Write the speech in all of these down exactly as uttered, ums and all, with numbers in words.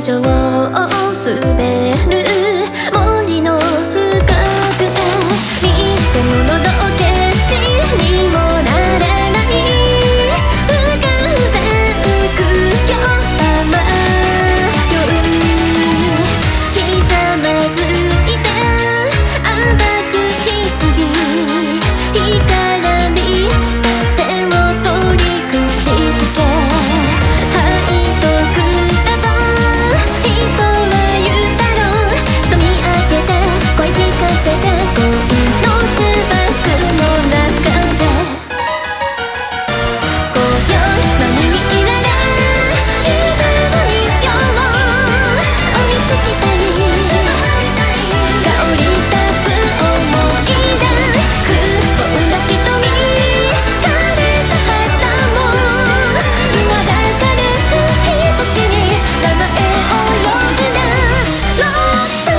上を滑る森の深くへ見せ物の景色にもならない不完全苦行様よひざまずいて暴く棺干からび盾を取り口づけ背徳だと人は言うだろう瞳開けて声聞かせて恋の中盤の中で今宵何にいられ夢の一票を追いつきたい香り立つ想い出不穏な瞳枯れた肌も今だから愛しに名前を呼ぶなロース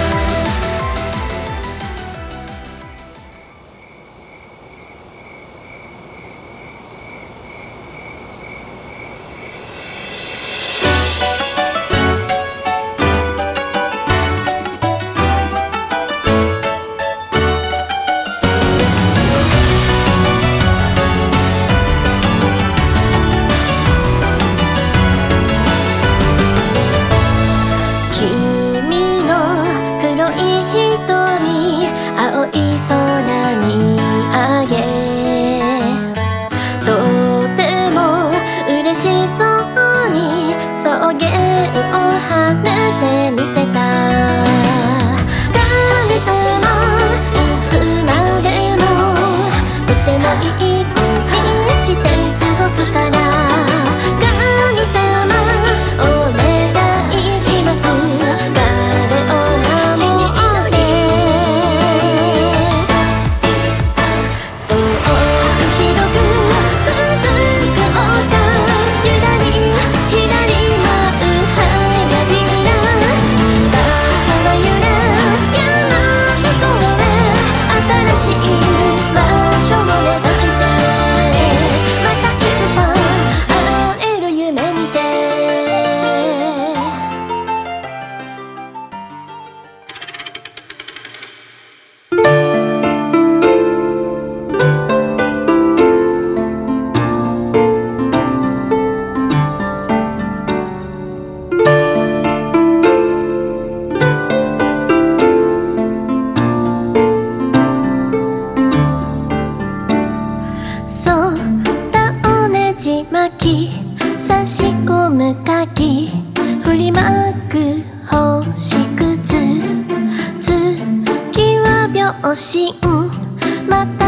君の黒い瞳青い空見上げとても嬉しそうに草原を跳ねてみせた神様いつまでもとてもいい子にして過ごすから神様お願いします彼を守って遠く広く続く丘ゆらり左舞う花びら居場所は揺れ山向こうへ新しい場所を目指してまたいつか会える夢見て空をねじ巻き差し込む鍵振りまく星屑月は秒針また